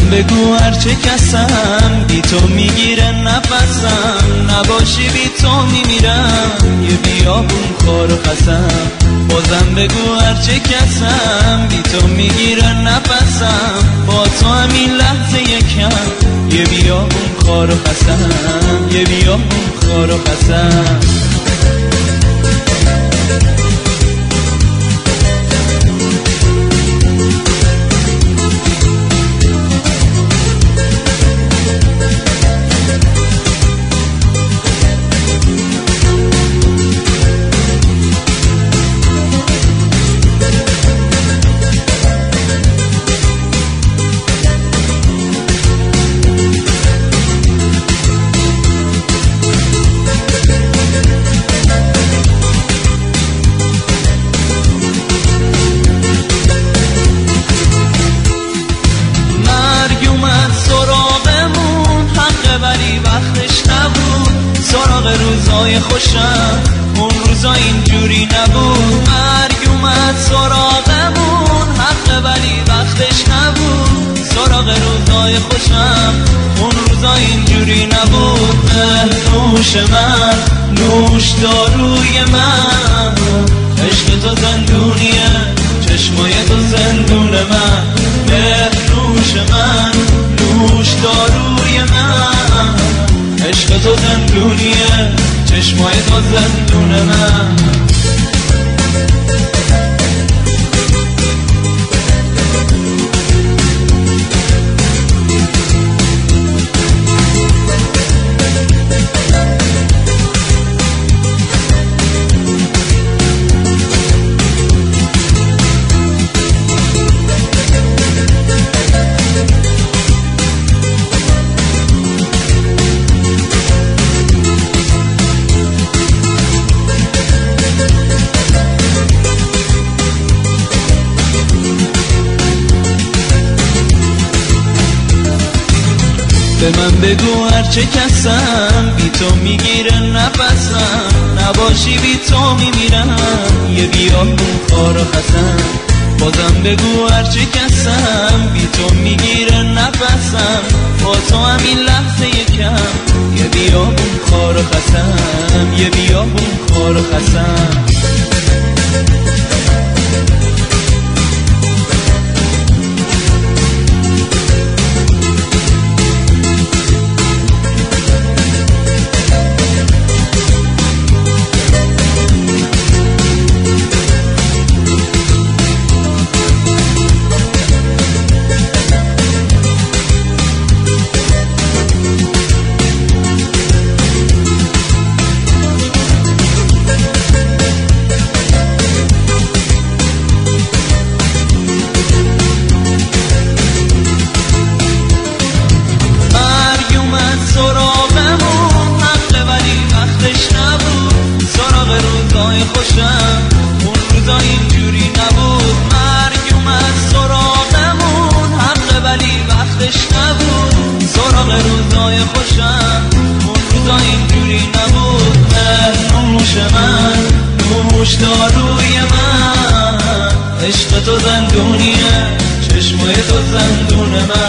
بگو هرچه کسم بی تو میگیره نفسم، نباشی بی تو میمیرم یه بیابون خار و خسم. بازم بگو هرچه کسم بی تو میگیره نفسم، با تو همین لحظه یکم یه بیابون خار و خسم، یه بیابون خار و خسم. روزای خوشم اون روزا اینجوری نبود، مرگ اومد سراغمون حق ولی وقتش نبود. سراغ روزای خوشم اون روزا اینجوری نبود. نوش من نوش داروی من، عشق تو زندونیه چشمای تو زندون من. نوش من نوش داروی من، عشق تو زندونیه چشمای تو زندون من. به من بگو هرچه کسم بی تو میگیره نفسم، نباشی بی تو میمیرم یه بیابون خار و خسم. بازم بگو هرچه کسم بی تو میگیره نفسم، با تو همین لحظه یکم یه بیابون خار و خسم، یه بیابون خار و خسم. خوشم اون روزا اینجوری نبود، مرگ اومد سراغمون حق ولی وقتش نبود. سراغ روزای خوشم اون روزا اینجوری نبود. نوش من نوش داروی من، عشق تو زندونیه چشمای تو زندون من.